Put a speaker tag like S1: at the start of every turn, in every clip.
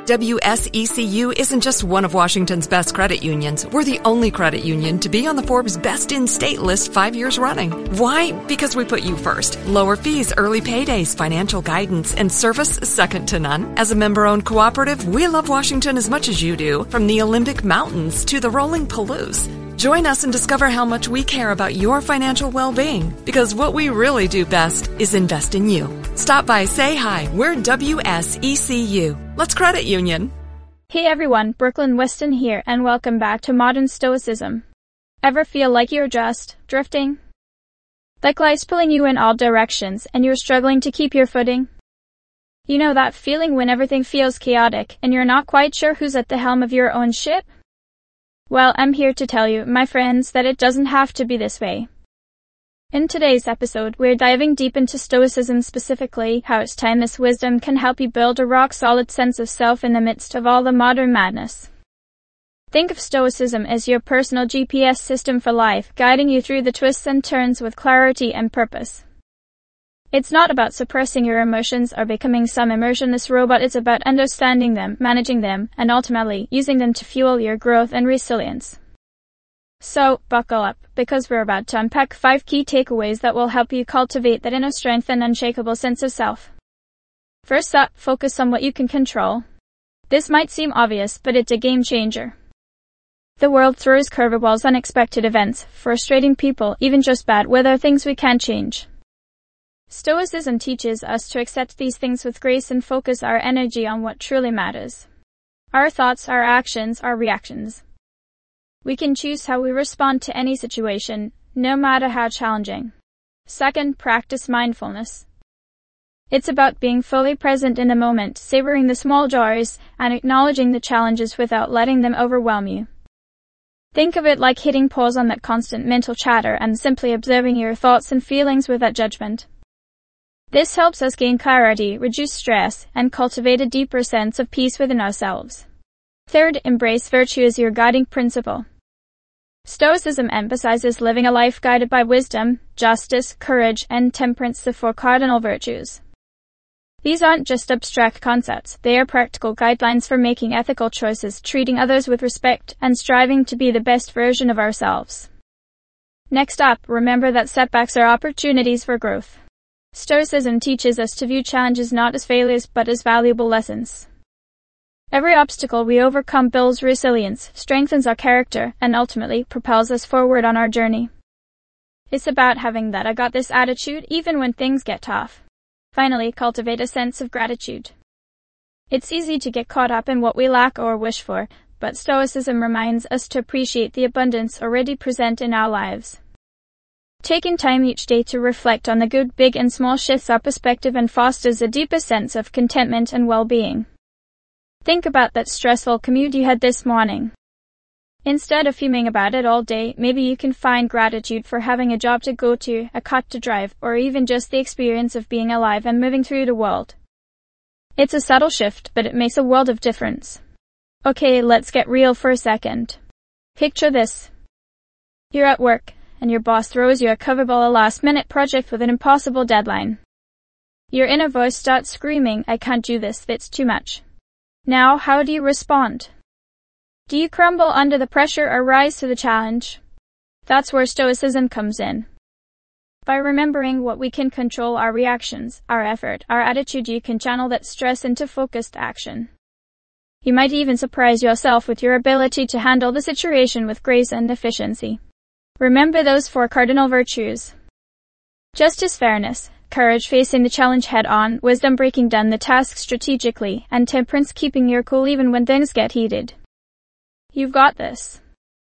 S1: WSECU isn't just one of Washington's best credit unions. We're the only credit union to be on the Forbes Best in State list 5 years running. Why? Because we put you first. Lower fees, early paydays, financial guidance, and service second to none. As a member-owned cooperative, we love Washington as much as you do, from the Olympic Mountains to the rolling Palouse. Join us and discover how much we care about your financial well-being, because what we really do best is invest in you. Stop by, say hi. We're WSECU. Let's credit union.
S2: Hey everyone, Brooklyn Weston here, and welcome back to Modern Stoicism. Ever feel like you're just drifting? Like life's pulling you in all directions and you're struggling to keep your footing? You know that feeling when everything feels chaotic and you're not quite sure who's at the helm of your own ship? Well, I'm here to tell you, my friends, that it doesn't have to be this way. In today's episode, we're diving deep into Stoicism, specifically how its timeless wisdom can help you build a rock-solid sense of self in the midst of all the modern madness. Think of Stoicism as your personal GPS system for life, guiding you through the twists and turns with clarity and purpose. It's not about suppressing your emotions or becoming some emotionless robot. It's about understanding them, managing them, and ultimately using them to fuel your growth and resilience. So, buckle up, because we're about to unpack 5 key takeaways that will help you cultivate that inner strength and unshakable sense of self. First up, focus on what you can control. This might seem obvious, but it's a game changer. The world throws curveballs, unexpected events, frustrating people, even just bad weather, things we can't change. Stoicism teaches us to accept these things with grace and focus our energy on what truly matters. Our thoughts, our actions, our reactions. We can choose how we respond to any situation, no matter how challenging. Second, practice mindfulness. It's about being fully present in the moment, savoring the small joys, and acknowledging the challenges without letting them overwhelm you. Think of it like hitting pause on that constant mental chatter and simply observing your thoughts and feelings without judgment. This helps us gain clarity, reduce stress, and cultivate a deeper sense of peace within ourselves. Third, embrace virtue as your guiding principle. Stoicism emphasizes living a life guided by wisdom, justice, courage, and temperance, the 4 cardinal virtues. These aren't just abstract concepts, they are practical guidelines for making ethical choices, treating others with respect, and striving to be the best version of ourselves. Next up, remember that setbacks are opportunities for growth. Stoicism teaches us to view challenges not as failures but as valuable lessons. Every obstacle we overcome builds resilience, strengthens our character, and ultimately propels us forward on our journey. It's about having that "I got this" attitude even when things get tough. Finally, cultivate a sense of gratitude. It's easy to get caught up in what we lack or wish for, but Stoicism reminds us to appreciate the abundance already present in our lives. Taking time each day to reflect on the good, big and small shifts our perspective and fosters a deeper sense of contentment and well-being. Think about that stressful commute you had this morning. Instead of fuming about it all day, maybe you can find gratitude for having a job to go to, a car to drive, or even just the experience of being alive and moving through the world. It's a subtle shift, but it makes a world of difference. Okay, let's get real for a second. Picture this. You're at work, and your boss throws you a curveball, a last-minute project with an impossible deadline. Your inner voice starts screaming, "I can't do this, it's too much." Now, how do you respond? Do you crumble under the pressure or rise to the challenge? That's where Stoicism comes in. By remembering what we can control, our reactions, our effort, our attitude, you can channel that stress into focused action. You might even surprise yourself with your ability to handle the situation with grace and efficiency. Remember those 4 cardinal virtues. Justice, fairness, courage, facing the challenge head-on, wisdom, breaking down the task strategically, and temperance, keeping your cool even when things get heated. You've got this.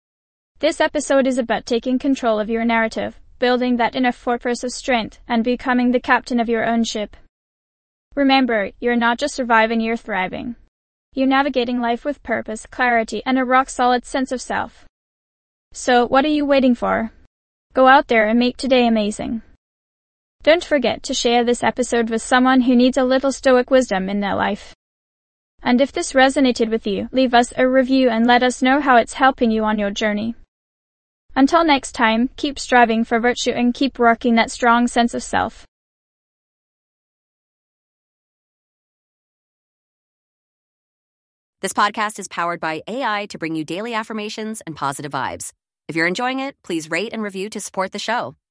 S2: This episode is about taking control of your narrative, building that inner fortress of strength, and becoming the captain of your own ship. Remember, you're not just surviving, you're thriving. You're navigating life with purpose, clarity, and a rock-solid sense of self. So, what are you waiting for? Go out there and make today amazing. Don't forget to share this episode with someone who needs a little Stoic wisdom in their life. And if this resonated with you, leave us a review and let us know how it's helping you on your journey. Until next time, keep striving for virtue and keep working that strong sense of self.
S3: This podcast is powered by AI to bring you daily affirmations and positive vibes. If you're enjoying it, please rate and review to support the show.